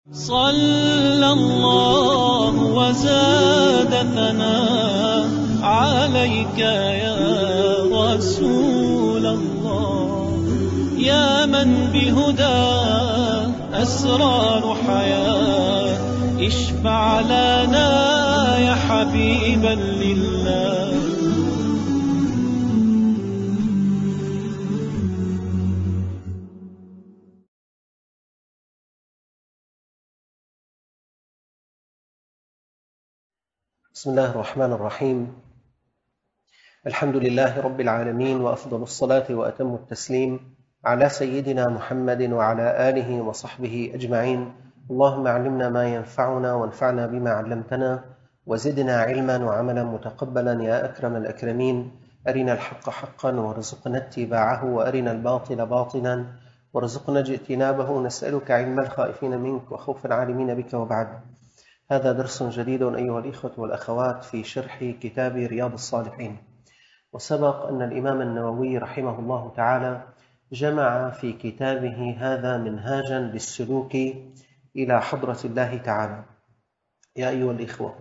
صلى الله وزاد ثناء عليك يا رسول الله، يا من بهدى أسرار حياة، اشفع لنا يا حبيبا لله. بسم الله الرحمن الرحيم. الحمد لله رب العالمين، وأفضل الصلاة وأتم التسليم على سيدنا محمد وعلى آله وصحبه أجمعين. اللهم علمنا ما ينفعنا وانفعنا بما علمتنا، وزدنا علما وعملا متقبلا يا أكرم الأكرمين. أرنا الحق حقا وارزقنا اتباعه، وأرنا الباطل باطلا وارزقنا اجتنابه. نسألك علم الخائفين منك وخوف العالمين بك، وبعد. هذا درس جديد أيها الإخوة والأخوات في شرح كتاب رياض الصالحين. وسبق أن الإمام النووي رحمه الله تعالى جمع في كتابه هذا منهاجا للسلوك إلى حضرة الله تعالى. يا أيها الإخوة،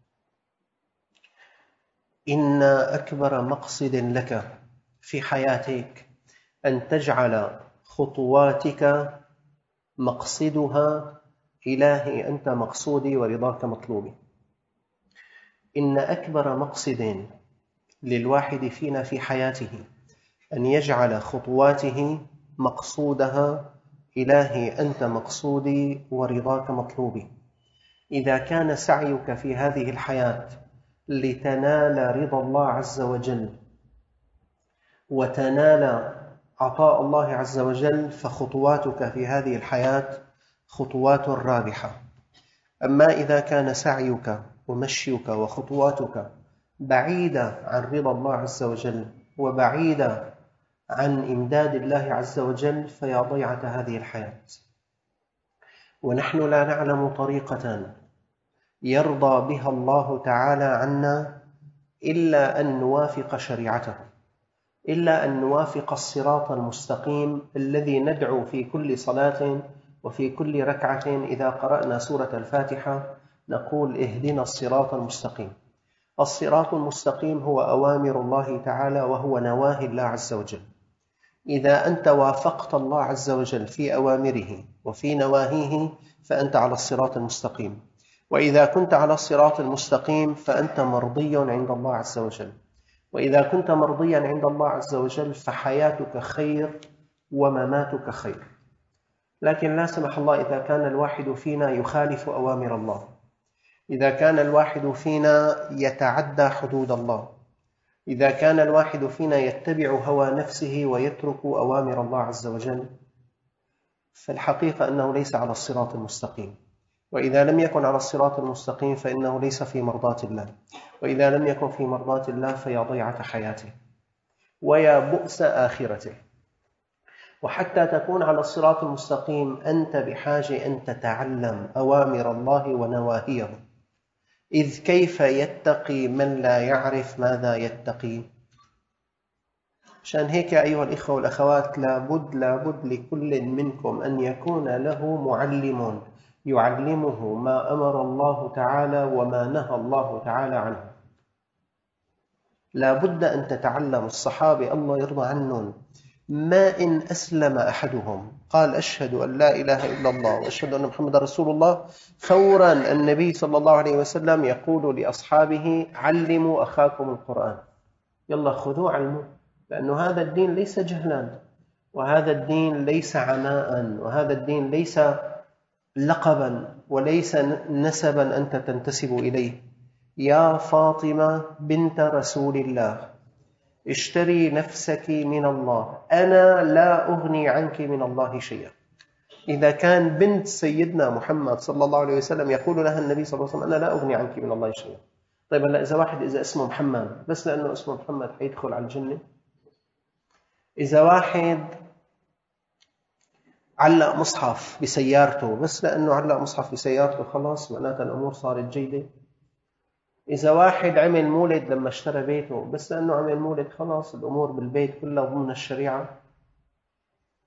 إن أكبر مقصد لك في حياتك أن تجعل خطواتك مقصدها إلهي أنت مقصودي ورضاك مطلوبي. إن أكبر مقصد للواحد فينا في حياته أن يجعل خطواته مقصودها إلهي أنت مقصودي ورضاك مطلوبي. إذا كان سعيك في هذه الحياة لتنال رضا الله عز وجل وتنال عطاء الله عز وجل، فخطواتك في هذه الحياة خطوات رابحة. أما إذا كان سعيك ومشيك وخطواتك بعيدة عن رضا الله عز وجل وبعيدة عن إمداد الله عز وجل، فيا ضيعة هذه الحياة. ونحن لا نعلم طريقة يرضى بها الله تعالى عنا إلا أن نوافق شريعته، إلا أن نوافق الصراط المستقيم الذي ندعو في كل صلاة وفي كل ركعة إذا قرأنا سورة الفاتحة نقول اهدنا الصراط المستقيم. الصراط المستقيم هو أوامر الله تعالى وهو نواهي الله عز وجل. إذا أنت وافقت الله عز وجل في أوامره وفي نواهيه فأنت على الصراط المستقيم، وإذا كنت على الصراط المستقيم فأنت مرضي عند الله عز وجل. وإذا كنت مرضيا عند الله عز وجل فحياتك خير ومماتك خير. لكن لا سمح الله إذا كان الواحد فينا يخالف أوامر الله، إذا كان الواحد فينا يتعدى حدود الله، إذا كان الواحد فينا يتبع هوى نفسه ويترك أوامر الله عز وجل، فالحقيقة أنه ليس على الصراط المستقيم. وإذا لم يكن على الصراط المستقيم فإنه ليس في مرضاة الله، وإذا لم يكن في مرضاة الله فيا ضيعة حياته ويا بؤس آخرته. وحتى تكون على الصراط المستقيم أنت بحاجة أن تتعلم أوامر الله ونواهيه، إذ كيف يتقي من لا يعرف ماذا يتقي؟ عشان هيك أيها الإخوة والأخوات، لابد لكل منكم أن يكون له معلم يعلمه ما أمر الله تعالى وما نهى الله تعالى عنه. لابد أن تتعلم. الصحابة الله يرضى عنهم ما إن أسلم أحدهم قال أشهد أن لا إله إلا الله وأشهد أن محمد رسول الله، فورا النبي صلى الله عليه وسلم يقول لأصحابه علموا أخاكم القرآن، يلا خذوا علموا، لأن هذا الدين ليس جهلا، وهذا الدين ليس عناء، وهذا الدين ليس لقبا وليس نسبا أنت تنتسب إليه. يا فاطمة بنت رسول الله اشتري نفسك من الله، أنا لا أغني عنك من الله شيئا. إذا كان بنت سيدنا محمد صلى الله عليه وسلم يقول لها النبي صلى الله عليه وسلم أنا لا أغني عنك من الله شيئا. طيب هلا إذا واحد إذا اسمه محمد بس لأنه اسمه محمد حيدخل على الجنة؟ إذا واحد علق مصحف بسيارته بس لأنه علق مصحف بسيارته خلاص معناتها الأمور صارت جيدة؟ إذا واحد عمل مولد لما اشترى بيته بس لأنه عمل مولد خلاص الأمور بالبيت كلها ضمن الشريعة؟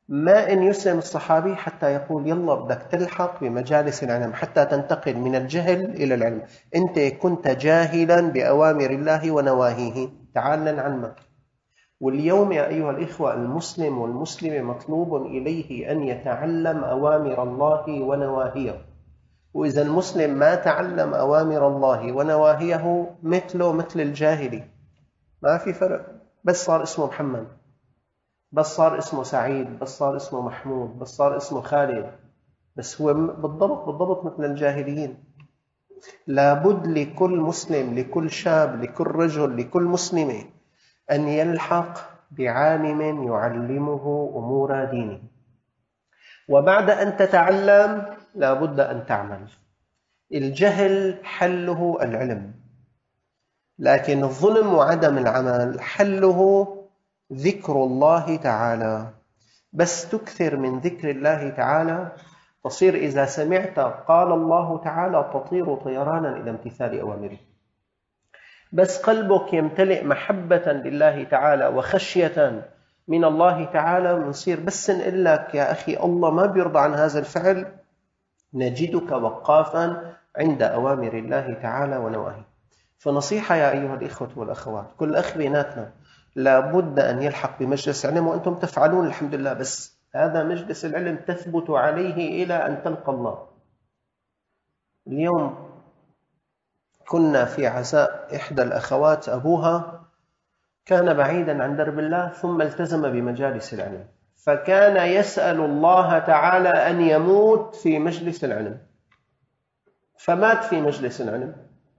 ما إن يسلم الصحابي حتى يقول يلا بدك تلحق بمجالس العلم حتى تنتقل من الجهل إلى العلم. أنت كنت جاهلا بأوامر الله ونواهيه، تعال نعلمك. واليوم يا أيها الإخوة المسلم والمسلمة مطلوب إليه أن يتعلم أوامر الله ونواهيه. وإذا المسلم ما تعلم أوامر الله ونواهيه مثله مثل الجاهلي، ما في فرق، بس صار اسمه محمد، بس صار اسمه سعيد، بس صار اسمه محمود، بس صار اسمه خالد، بس هو بالضبط مثل الجاهليين. لابد لكل مسلم، لكل شاب، لكل رجل، لكل مسلمة أن يلحق بعالم يعلمه أمور دينه. وبعد أن تتعلم لابد أن تعمل. الجهل حله العلم، لكن الظلم وعدم العمل حله ذكر الله تعالى. بس تكثر من ذكر الله تعالى تصير إذا سمعت قال الله تعالى تطير طيرانا إلى امتثال أوامره. بس قلبك يمتلئ محبة لله تعالى وخشية من الله تعالى، بنصير بس نقول لك يا أخي الله ما بيرضى عن هذا الفعل، نجدك وقافا عند أوامر الله تعالى ونواهيه. فنصيحة يا أيها الإخوة والأخوات، كل أخ بيناتنا لابد أن يلحق بمجلس علم، وأنتم تفعلون الحمد لله، بس هذا مجلس العلم تثبت عليه إلى أن تلقى الله. اليوم كنا في عزاء إحدى الأخوات، أبوها كان بعيدا عن درب الله ثم التزم بمجالس العلم، فكان يسأل الله تعالى أن يموت في مجلس العلم، فمات في مجلس العلم،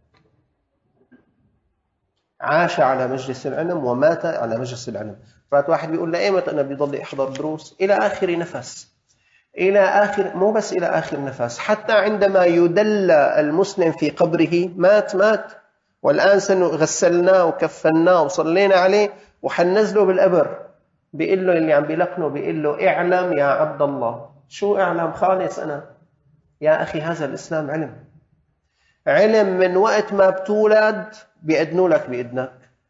عاش على مجلس العلم ومات على مجلس العلم. فات واحد بيقول له ايمتى انا بيضل يحضر دروس؟ الى اخر نفس، الى اخر، مو بس الى اخر نفس، حتى عندما يدلى المسلم في قبره مات، والان غسلناه وكفناه وصلينا عليه وحنزله بالقبر، بيقول له اللي عم بيلقنه، بيقول له اعلم يا عبد الله. شو اعلم؟ خالص انا يا اخي هذا الاسلام علم من وقت ما بتولد بيأذنوا لك بإذنك.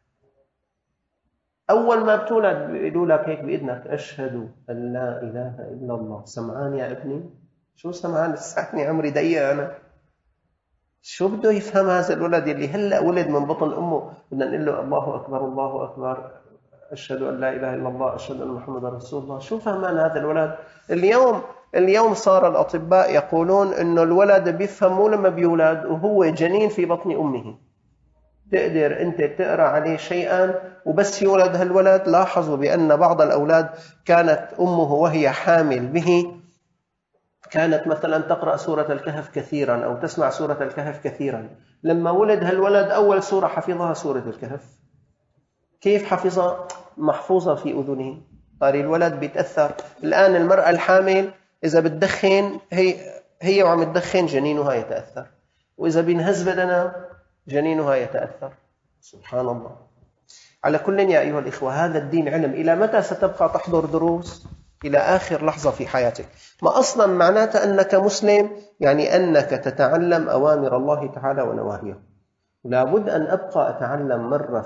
أول ما بتولد بيقولوا لك هيك بإذنك أشهد أن لا إله إلا الله. سمعان يا ابني؟ شو سمعان؟ لساتني عمري ضيق أنا. شو بده يفهم هذا الولد اللي هلأ ولد من بطن أمه بدنا نقول له الله أكبر الله أكبر أشهد أن لا إله إلا الله أشهد أن محمد رسول الله؟ شو فهمان هذا الولد؟ اليوم صار الأطباء يقولون إنه الولد بيفهم مو لما بيولد وهو جنين في بطن أمه. تقدر أنت تقرأ عليه شيئا وبس يولد هالولد. لاحظوا بأن بعض الأولاد كانت أمه وهي حامل به كانت مثلا تقرأ سورة الكهف كثيرا أو تسمع سورة الكهف كثيرا. لما ولد هالولد أول سورة حفظها سورة الكهف. كيف حفظها؟ محفوظة في أذنه. طاري الولد بيتأثر. الآن المرأة الحامل إذا بتدخن هي وعم تدخن جنينها يتأثر، وإذا بينهز بدنها جنينها يتأثر. سبحان الله. على كل يا أيها الإخوة هذا الدين علم. إلى متى ستبقى تحضر دروس؟ إلى آخر لحظة في حياتك. ما أصلا معناته أنك مسلم يعني أنك تتعلم أوامر الله تعالى ونواهيه. لابد أن أبقى أتعلم مرة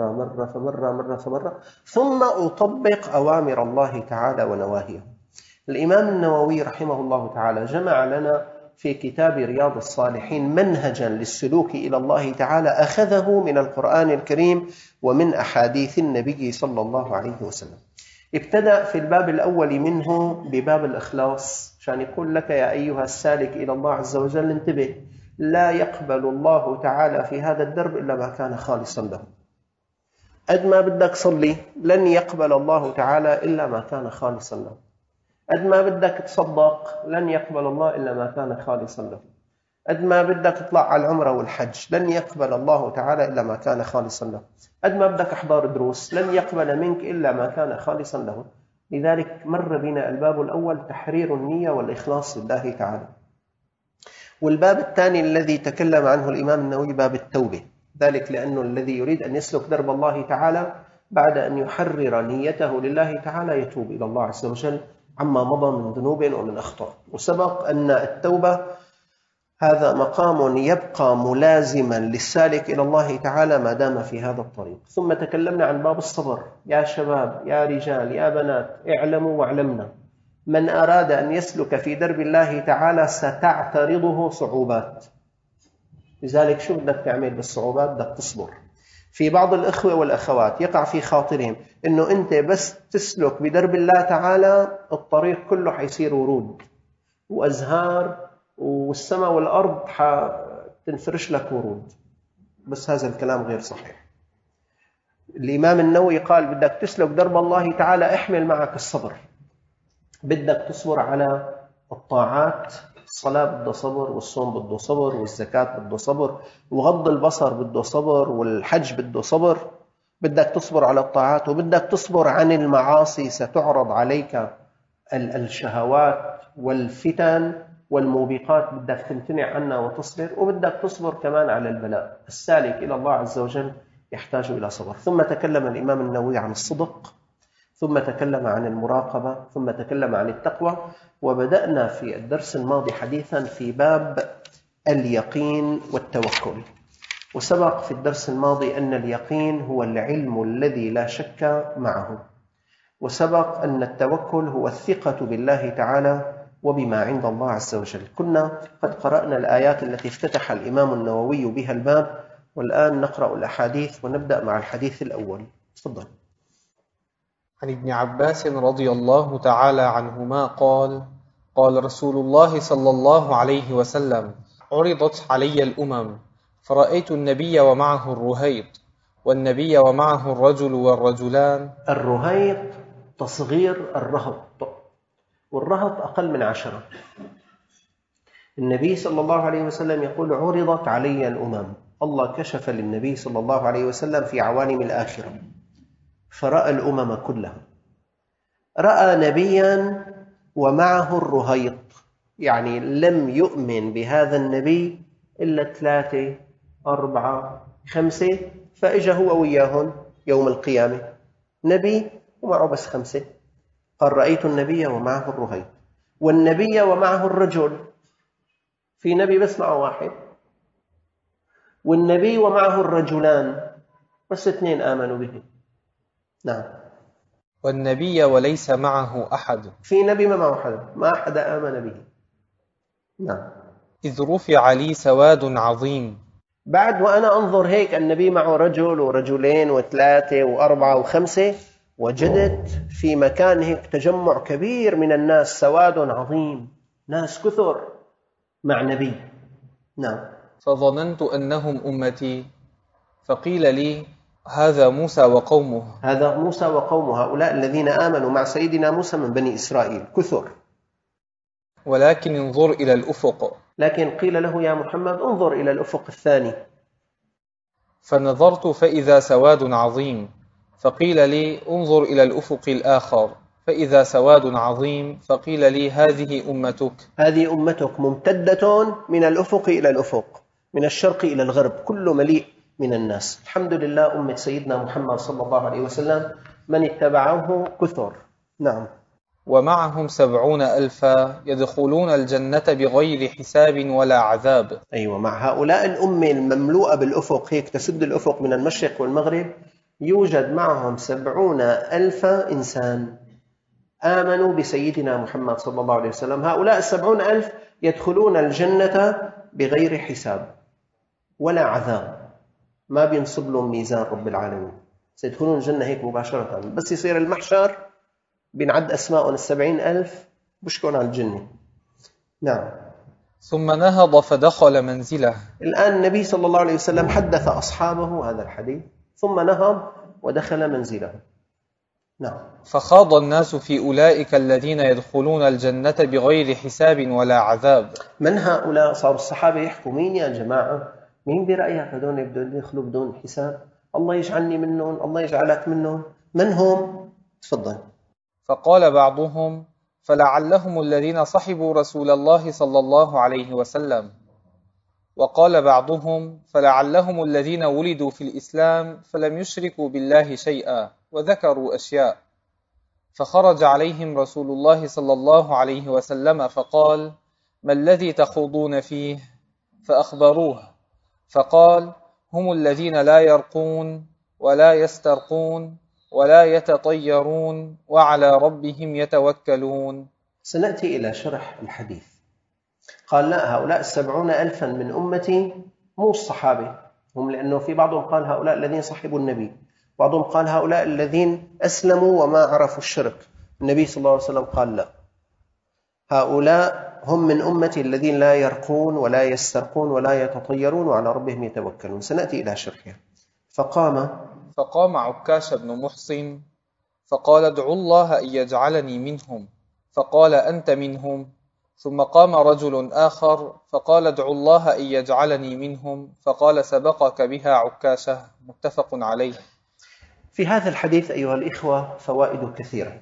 فمرة ثم أطبق أوامر الله تعالى ونواهيه. الإمام النووي رحمه الله تعالى جمع لنا في كتاب رياض الصالحين منهجا للسلوك إلى الله تعالى أخذه من القرآن الكريم ومن أحاديث النبي صلى الله عليه وسلم. ابتدأ في الباب الأول منه بباب الإخلاص، عشان يقول لك يا أيها السالك إلى الله عز وجل انتبه، لا يقبل الله تعالى في هذا الدرب إلا ما كان خالصا له. قد ما بدك صلي لن يقبل الله تعالى إلا ما كان خالصا له. قد ما بدك تصدق لن يقبل الله إلا ما كان خالصا له. قد ما بدك تطلع على العمرة والحج لن يقبل الله تعالى إلا ما كان خالصا له. قد ما بدك أحضار دروس لن يقبل منك إلا ما كان خالصا له. لذلك مر بنا الباب الأول تحرير النية والإخلاص لله تعالى. والباب الثاني الذي تكلم عنه الإمام النووي باب التوبة، ذلك لأنه الذي يريد أن يسلك درب الله تعالى بعد أن يحرر نيته لله تعالى يتوب إلى الله عز وجل عما مضى من ذنوب ومن أخطاء. وسبق أن التوبة هذا مقام يبقى ملازما للسالك إلى الله تعالى ما دام في هذا الطريق. ثم تكلمنا عن باب الصبر. يا شباب، يا رجال، يا بنات، اعلموا واعلمنا، من أراد أن يسلك في درب الله تعالى ستعترضه صعوبات. لذلك شو بدك تعمل بالصعوبات؟ بدك تصبر. في بعض الإخوة والأخوات يقع في خاطرهم إنه أنت بس تسلك بدرب الله تعالى الطريق كله حيصير ورود وأزهار والسماء والأرض حتنفرش لك ورود. بس هذا الكلام غير صحيح. الإمام النووي قال بدك تسلك درب الله تعالى احمل معك الصبر. بدك تصبر على الطاعات، الصلاة بده صبر، والصوم بده صبر، والزكاة بده صبر، وغض البصر بده صبر، والحج بده صبر. بدك تصبر على الطاعات، وبدك تصبر عن المعاصي. ستعرض عليك الشهوات والفتن والموبقات، بدك تمتنع عنها وتصبر. وبدك تصبر كمان على البلاء. السالك إلى الله عز وجل يحتاج إلى صبر. ثم تكلم الإمام النووي عن الصدق، ثم تكلم عن المراقبة، ثم تكلم عن التقوى. وبدأنا في الدرس الماضي حديثا في باب اليقين والتوكل. وسبق في الدرس الماضي أن اليقين هو العلم الذي لا شك معه، وسبق أن التوكل هو الثقة بالله تعالى وبما عند الله عز وجل. كنا قد قرأنا الآيات التي افتتح الإمام النووي بها الباب، والآن نقرأ الأحاديث ونبدأ مع الحديث الأول. تفضل. عن ابن عباس رضي الله تعالى عنهما قال: قال رسول الله صلى الله عليه وسلم: عرضت علي الأمم فرأيت النبي ومعه الرهيط، والنبي ومعه الرجل والرجلان. الرهيط تصغير الرهط، والرهط أقل من 10. النبي صلى الله عليه وسلم يقول: عرضت علي الأمم. الله كشف للنبي صلى الله عليه وسلم في عوالم الآخرة فرأى الأمم كلها. رأى نبيا ومعه الرهيط، يعني لم يؤمن بهذا النبي إلا 3 4 5، فإجا هو وياهم يوم القيامة نبي ومعه بس 5. قال: رأيت النبي ومعه الرهيط، والنبي ومعه الرجل. في نبي بس معه 1، والنبي ومعه الرجلان، بس 2 آمنوا به. نعم. والنبي وليس معه أحد. في نبي ما معه حدا، ما أحد آمن به. نعم. إذ رفع لي سواد عظيم. بعد وأنا أنظر هيك النبي معه رجل ورجلين و3 و4 و5، وجدت في مكان هيك تجمع كبير من الناس، سواد عظيم، ناس كثر مع نبي. نعم. فظننت أنهم أمتي، فقيل لي: هذا موسى وقومه. هذا موسى وقومه، هؤلاء الذين آمنوا مع سيدنا موسى من بني إسرائيل كثر. ولكن انظر إلى الأفق. لكن قيل له: يا محمد انظر إلى الأفق الثاني. فنظرت فإذا سواد عظيم، فقيل لي: انظر إلى الأفق الآخر، فإذا سواد عظيم، فقيل لي: هذه أمتك. هذه أمتك ممتدة من الأفق إلى الأفق، من الشرق إلى الغرب، كله مليء من الناس. الحمد لله أمة سيدنا محمد صلى الله عليه وسلم من اتبعه كثر. نعم. ومعهم 70,000 يدخلون الجنة بغير حساب ولا عذاب. أيوة، مع هؤلاء الأمة المملوءة بالأفق، هيك تسد الأفق من المشرق والمغرب، يوجد معهم 70,000 إنسان آمنوا بسيدنا محمد صلى الله عليه وسلم. هؤلاء 70,000 يدخلون الجنة بغير حساب ولا عذاب، ما بينصب لهم ميزان رب العالمين، سيدخلون الجنة هيك مباشرة. بس يصير المحشر بنعد أسماء 70,000 بشكون على الجنة. نعم. ثم نهض فدخل منزله. الآن النبي صلى الله عليه وسلم حدث أصحابه هذا الحديث، ثم نهض ودخل منزله. نعم. فخاض الناس في أولئك الذين يدخلون الجنة بغير حساب ولا عذاب. من هؤلاء؟ صار الصحابة يحكوا: مين يا جماعة؟ مين برأيك هدول بدهم يدخلوا بدون حساب؟ الله يجعلني منهم، الله يجعلك منهم. من هم؟ تفضل. فقال بعضهم: فلعلهم الذين صحبوا رسول الله صلى الله عليه وسلم. وقال بعضهم: فلعلهم الذين ولدوا في الإسلام فلم يشركوا بالله شيئا، وذكروا أشياء. فخرج عليهم رسول الله صلى الله عليه وسلم فقال: ما الذي تخوضون فيه؟ فأخبروه فقال: هم الذين لا يرقون ولا يسترقون ولا يتطيرون وعلى ربهم يتوكلون. سنأتي إلى شرح الحديث. قال لا، هؤلاء 70,000 من أمتي مو الصحابة هم، لأنه في بعضهم قال هؤلاء الذين صحبوا النبي، بعضهم قال هؤلاء الذين أسلموا وما عرفوا الشرك. النبي صلى الله عليه وسلم قال لا، هؤلاء هم من أمتي الذين لا يرقون ولا يسترقون ولا يتطيرون وعلى ربهم يتوكلون. سنأتي إلى شرحها. فقام عكاش بن محصن فقال: ادعوا الله أن يجعلني منهم. فقال: أنت منهم. ثم قام رجل آخر فقال: ادعوا الله أن يجعلني منهم. فقال: سبقك بها عكاشة. متفق عليه. في هذا الحديث أيها الإخوة فوائد كثيرة.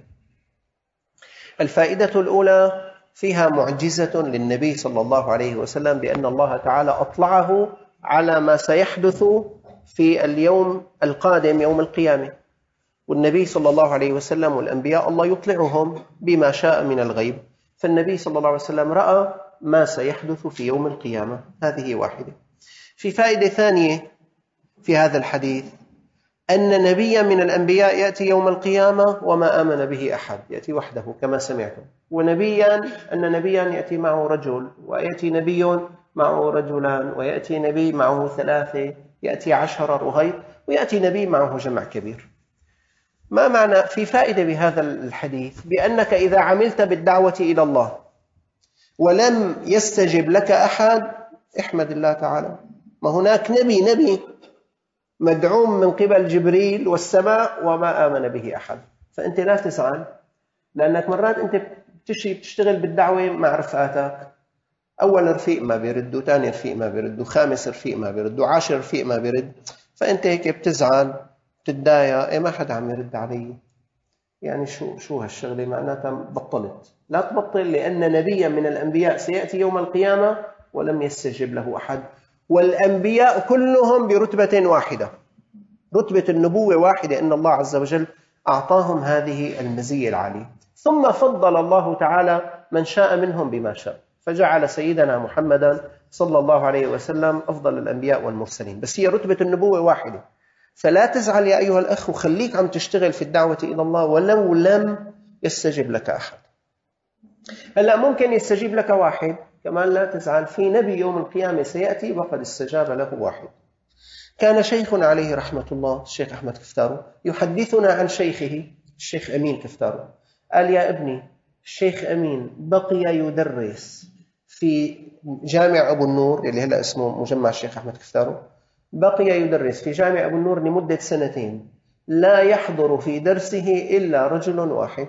الفائدة الأولى فيها معجزة للنبي صلى الله عليه وسلم بأن الله تعالى أطلعه على ما سيحدث في اليوم القادم يوم القيامة. والنبي صلى الله عليه وسلم والأنبياء الله يطلعهم بما شاء من الغيب، فالنبي صلى الله عليه وسلم رأى ما سيحدث في يوم القيامة. هذه واحدة. في فائدة ثانية في هذا الحديث أن نبيا من الأنبياء يأتي يوم القيامة وما آمن به أحد، يأتي وحده كما سمعتم. أن نبيا يأتي معه رجل، ويأتي نبي معه رجلان، ويأتي نبي معه 3، يأتي 10 رهيط، ويأتي نبي معه جمع كبير. ما معنى في فائدة بهذا الحديث؟ بأنك إذا عملت بالدعوة إلى الله ولم يستجب لك أحد احمد الله تعالى. ما هناك نبي مدعوم من قبل جبريل والسماء وما آمن به أحد، فأنت لا تزعل، لأنك مرات أنت بتشتغل بالدعوة مع رفقاتك، أول رفيق ما بيردوا، ثاني رفيق ما بيردوا، خامس رفيق ما بيردوا، 10 رفيق ما بيرد، فأنت هيك بتزعل بتتضايق، ما حدا عم يرد علي، يعني شو هالشغلة، معناتها بطلت. لا تبطل، لأن نبيا من الأنبياء سيأتي يوم القيامة ولم يستجب له أحد، والأنبياء كلهم برتبة واحدة، رتبة النبوة واحدة، إن الله عز وجل أعطاهم هذه المزية العالية. ثم فضل الله تعالى من شاء منهم بما شاء، فجعل سيدنا محمدا صلى الله عليه وسلم أفضل الأنبياء والمرسلين، بس هي رتبة النبوة واحدة. فلا تزعل يا أيها الأخ، وخليك عم تشتغل في الدعوة إلى الله ولو لم يستجب لك أحد. هلأ ممكن يستجيب لك واحد كمان، لا تزعل، في نبي يوم القيامة سيأتي وقد استجاب له واحد. كان شيخنا عليه رحمة الله الشيخ أحمد كفتارو يحدثنا عن شيخه الشيخ أمين كفتارو، قال: يا ابني، الشيخ أمين بقي يدرس في جامع أبو النور اللي هلأ اسمه مجمع الشيخ أحمد كفتارو، بقي يدرس في جامع أبو النور لمدة 2 لا يحضر في درسه إلا رجل واحد.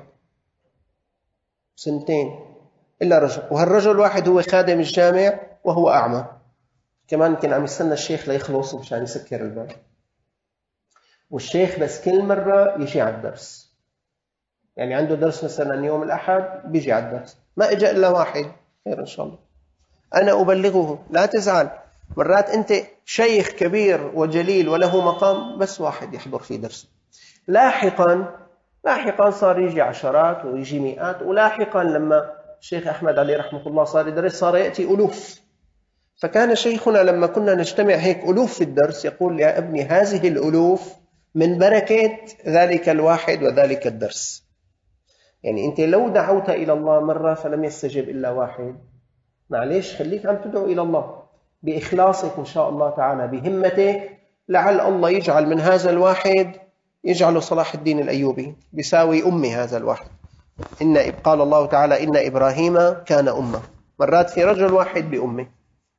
2 إلا رجل، وهالرجل الواحد هو خادم الجامع وهو أعمى، كمان كان عم يستنى الشيخ ليخلص مشان يسكر الباب، والشيخ بس كل مرة يجي على الدرس، يعني عنده درس مثلا يوم الأحد بيجي على الدرس، ما إجا إلا واحد، خير إن شاء الله أنا أبلغه، لا تزعل. مرات أنت شيخ كبير وجليل وله مقام، بس واحد يحضر في درسه. لاحقا صار يجي 10 ويجي 100، ولاحقا لما الشيخ أحمد عليه رحمة الله صار يدرس صار يأتي ألوف. فكان شيخنا لما كنا نجتمع هيك ألوف في الدرس يقول: يا ابني، هذه الألوف من بركة ذلك الواحد وذلك الدرس. يعني أنت لو دعوت إلى الله مرة فلم يستجب إلا واحد، معليش، خليك عم تدعو إلى الله بإخلاصك إن شاء الله تعالى، بهمتك، لعل الله يجعل من هذا الواحد يجعله صلاح الدين الأيوبي بيساوي أمي هذا الواحد. قال الله تعالى: إن إبراهيم كان أمة، مرات في رجل واحد بأمه.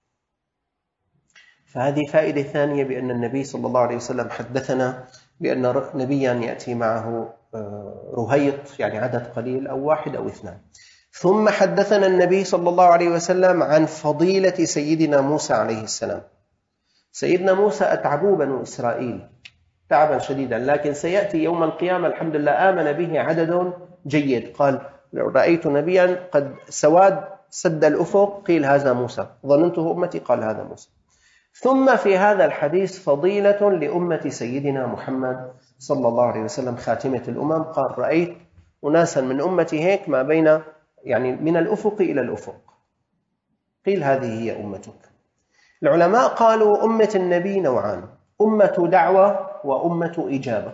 فهذه فائدة ثانية، بأن النبي صلى الله عليه وسلم حدثنا بأن نبيا يأتي معه رهيط، يعني عدد قليل أو 1 أو 2. ثم حدثنا النبي صلى الله عليه وسلم عن فضيلة سيدنا موسى عليه السلام. سيدنا موسى أتعبوا بنو إسرائيل تعبا شديدا، لكن سيأتي يوم القيامة الحمد لله آمن به عدد جيد. قال: رأيت نبيا قد سواد سد الأفق، قيل هذا موسى، ظننته أمتي، قال هذا موسى. ثم في هذا الحديث فضيلة لأمة سيدنا محمد صلى الله عليه وسلم خاتمة الأمم، قال: رأيت أناسا من أمتي هيك ما بين، يعني من الأفق إلى الأفق، قيل هذه هي أمتك. العلماء قالوا أمة النبي نوعان: أمة دعوة وأمة إجابة.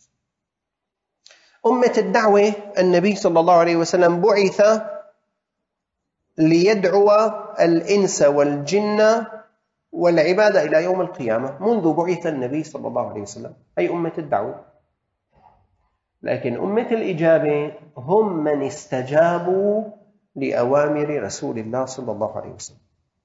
أمة الدعوة النبي صلى الله عليه وسلم بعث ليدعو الإنس والجن والعبادة إلى يوم القيامة، منذ بعث النبي صلى الله عليه وسلم، أي أمة الدعوة. لكن أمة الإجابة هم من استجابوا لأوامر رسول الله صلى الله عليه وسلم.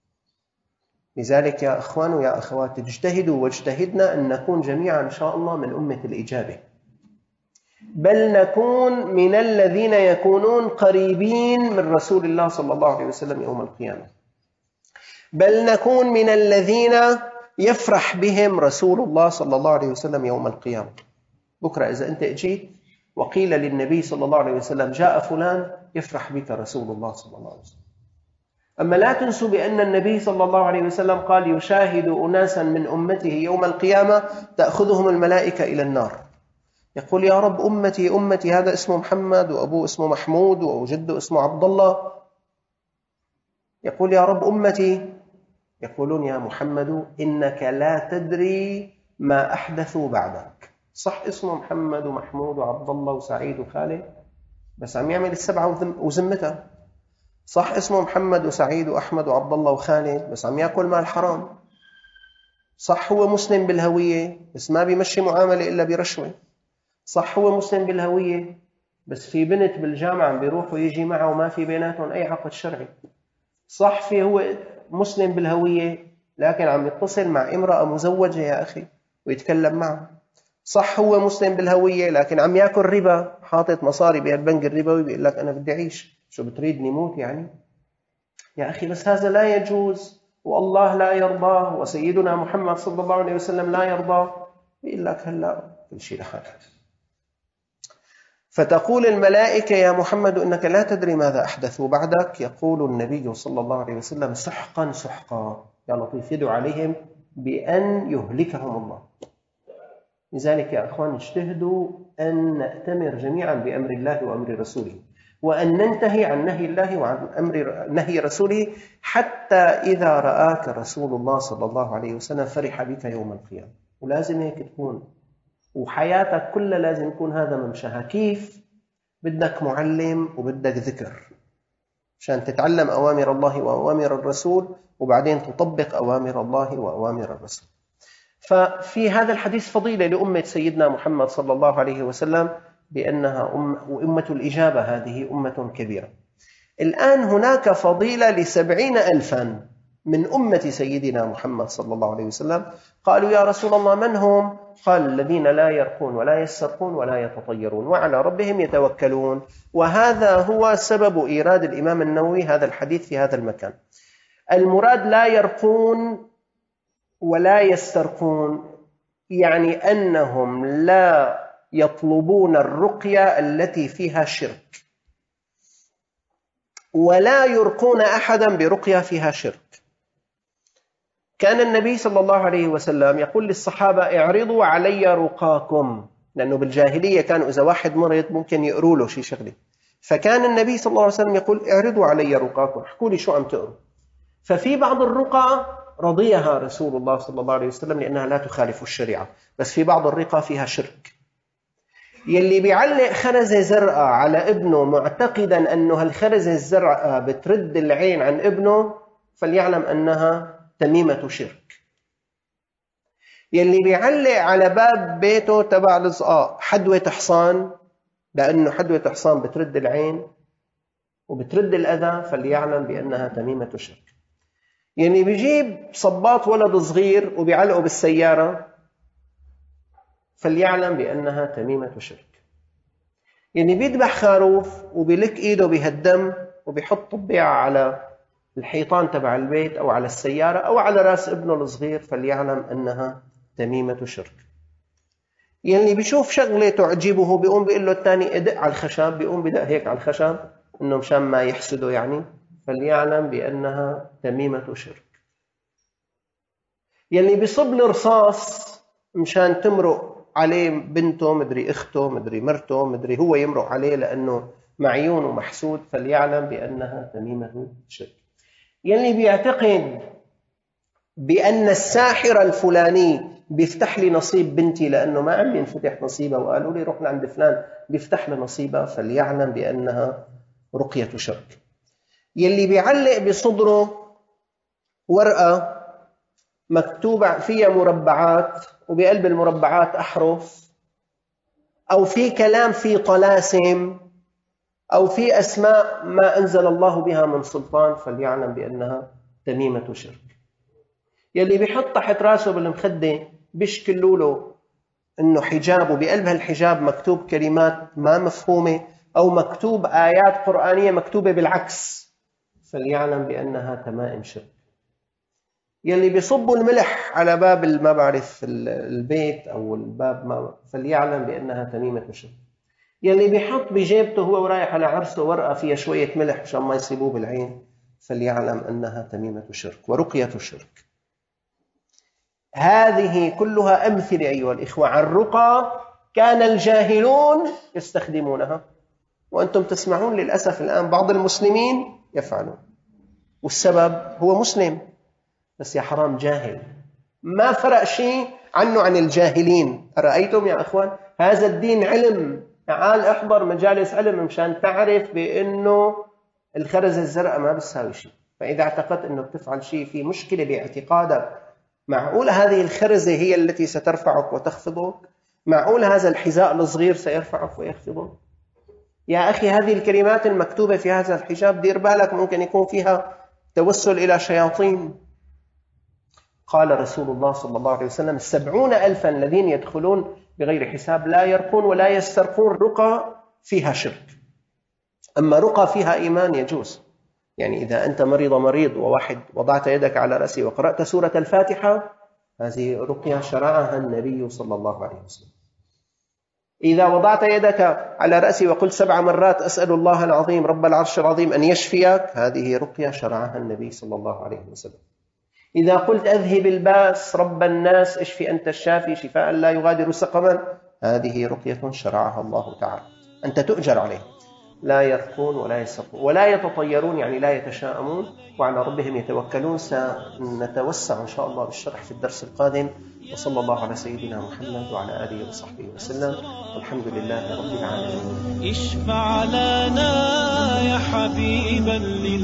لذلك يا أخوان ويا أخوات، اجتهدوا واجتهدنا أن نكون جميعا إن شاء الله من أمة الإجابة، بل نكون من الذين يكونون قريبين من رسول الله صلى الله عليه وسلم يوم القيامة، بل نكون من الذين يفرح بهم رسول الله صلى الله عليه وسلم يوم القيامة. بكرة إذا أنت أجيت وقيل للنبي صلى الله عليه وسلم جاء فلان، يفرح بك رسول الله صلى الله عليه وسلم. أما لا تنسوا بأن النبي صلى الله عليه وسلم قال: يشاهد أناسا من أمته يوم القيامة تأخذهم الملائكة إلى النار، يقول: يا رب أمتي أمتي، هذا اسمه محمد وأبوه اسمه محمود وجده اسمه عبد الله، يقول: يا رب أمتي، يقولون: يا محمد إنك لا تدري ما أحدثوا بعدك. صح اسمه محمد ومحمود وعبد الله وسعيد وخالد، بس عم يعمل السبعة وذمتها. صح اسمه محمد وسعيد وأحمد وعبد الله وخالد، بس عم يأكل مال حرام. صح هو مسلم بالهوية، بس ما بيمشي معاملة إلا برشوة. صح هو مسلم بالهوية، بس في بنت بالجامعة عم بيروح ويجي معه وما في بيناتهم أي عقد شرعي. صح في هو مسلم بالهوية، لكن عم يتصل مع امرأة مزوجة يا أخي ويتكلم معه. صح هو مسلم بالهوية، لكن عم يأكل ربا، حاطط مصاري بهالبنك الربوي، بيقول لك أنا بدي أعيش. شو بتريدني موت يعني؟ يا أخي بس هذا لا يجوز، والله لا يرضاه، وسيدنا محمد صلى الله عليه وسلم لا يرضاه. بيقول لك هلا كل شيء لحالك. فتقول الملائكة: يا محمد إنك لا تدري ماذا أحدثوا بعدك. يقول النبي صلى الله عليه وسلم: سحقا سحقا، يا لطيف، يدعو عليهم بأن يهلكهم الله. لذلك يا أخوان اجتهدوا أن نأتمر جميعا بأمر الله وأمر رسوله، وأن ننتهي عن نهي الله وعن نهي رسوله، حتى إذا رآك رسول الله صلى الله عليه وسلم فرح بك يوم القيامة. ولازم هيك تكون، وحياتك كلها لازم يكون هذا ممشاها. كيف؟ بدك معلم وبدك ذكر عشان تتعلم أوامر الله وأوامر الرسول، وبعدين تطبق أوامر الله وأوامر الرسول. ففي هذا الحديث فضيلة لأمة سيدنا محمد صلى الله عليه وسلم، بأنها أمة الإجابة، هذه أمة كبيرة. الآن هناك فضيلة ل70,000 من أمة سيدنا محمد صلى الله عليه وسلم. قالوا: يا رسول الله من هم؟ قال: الذين لا يرقون ولا يسترقون ولا يتطيرون وعلى ربهم يتوكلون. وهذا هو سبب إيراد الإمام النووي هذا الحديث في هذا المكان. المراد لا يرقون ولا يسترقون، يعني أنهم لا يطلبون الرقية التي فيها شرك، ولا يرقون أحدا برقية فيها شرك. كان النبي صلى الله عليه وسلم يقول للصحابة: اعرضوا علي رقاكم، لأنه بالجاهلية كانوا إذا واحد مرض ممكن يقروا له شيء شغله، فكان النبي صلى الله عليه وسلم يقول: اعرضوا علي رقاكم، احكوا لي شو عم تقروا. ففي بعض الرقى رضيها رسول الله صلى الله عليه وسلم لأنها لا تخالف الشريعة، بس في بعض الرقى فيها شرك. يلي بيعلق خرزة زرقاء على ابنه معتقدا أنه هالخرزة الزرقاء بترد العين عن ابنه، فليعلم أنها تميمة شرك. يلي بيعلق على باب بيته تبع الزقاق حدوة حصان، لأنه حدوة حصان بترد العين وبترد الأذى، فليعلم بأنها تميمة شرك. يعني بيجيب صباط ولد صغير وبيعلقه بالسيارة، فليعلم بأنها تميمة شرك. يعني بيذبح خروف وبيلك إيده بهالدم وبيحط طبيعة على الحيطان تبع البيت أو على السيارة أو على رأس ابنه الصغير، فليعلم أنها تميمة شرك. يعني بيشوف شغلة تعجبه بيقوم بيقول له الثاني ادق على الخشب، بيقوم بدق هيك على الخشب إنه مشان ما يحسده، يعني فليعلم بأنها تميمة شرك. يلي بيصب له رصاص مشان تمرق عليه بنته، مدري اخته، مدري مرته، مدري هو يمرق عليه لانه معيون ومحسود، فليعلم بانها تميمه شرك. يلي بيعتقد بأن الساحر الفلاني بيفتح لي نصيب بنتي لأنه ما عم ينفتح نصيبها، وقالوا لي رحنا عند فلان بيفتح لي نصيبها، فليعلم بأنها رقية شرك. يلي بيعلق بصدره ورقة مكتوب فيها مربعات وبقلب المربعات أحرف، أو في كلام في طلاسم، أو في أسماء ما أنزل الله بها من سلطان، فليعلم بأنها تميمة شرك. يلي بيحط تحت راسه بالمخدة بيشكلوا له إنه حجاب، وبقلب هالحجاب مكتوب كلمات ما مفهومة، أو مكتوب آيات قرآنية مكتوبة بالعكس، فليعلم بأنها تمائم شرك. يلي بيصبوا الملح على باب ما بعرف البيت أو الباب ما، فليعلم بأنها تميمة شرك. يلي بيحط بجيبته هو ورايح على عرسه ورقة فيها شوية ملح عشان ما يصيبوه بالعين، فليعلم أنها تميمة شرك ورقية شرك. هذه كلها أمثلة أيها الإخوة عن رقى كان الجاهلون يستخدمونها، وأنتم تسمعون للأسف الآن بعض المسلمين يفعلون، والسبب هو مسلم بس يا حرام جاهل، ما فرق شيء عنه عن الجاهلين. أرأيتم يا أخوان؟ هذا الدين علم، تعال احضر مجالس علم مشان تعرف بأنه الخرزة الزرقاء ما بتساوي شيء. فإذا اعتقدت أنه بتفعل شيء في مشكلة باعتقادك، معقول هذه الخرزة هي التي سترفعك وتخفضك؟ معقول هذا الحذاء الصغير سيرفعك ويخفضك؟ يا أخي هذه الكلمات المكتوبة في هذا الحجاب دير بالك ممكن يكون فيها توسل إلى شياطين. قال رسول الله صلى الله عليه وسلم 70,000 الذين يدخلون بغير حساب لا يرقون ولا يسترقون. رقى فيها شرك، أما رقى فيها إيمان يجوز. يعني إذا أنت مريض وواحد وضعت يدك على رأسي وقرأت سورة الفاتحة، هذه رقية شرعها النبي صلى الله عليه وسلم. إذا وضعت يدك على رأسي وقلت 7 مرات أسأل الله العظيم رب العرش العظيم أن يشفيك، هذه رقية شرعها النبي صلى الله عليه وسلم. إذا قلت أذهب الباس رب الناس اشفي أنت الشافي شفاء لا يغادر سقما، هذه رقية شرعها الله تعالى، أنت تؤجر عليه. لا يرقون ولا يسقون ولا يتطيرون، يعني لا يتشاءمون، وعلى ربهم يتوكلون. سنتوسع إن شاء الله بالشرح في الدرس القادم. وصلى الله على سيدنا محمد وعلى آله وصحبه وسلم، والحمد لله رب العالمين. اشفع لنا يا حبيبا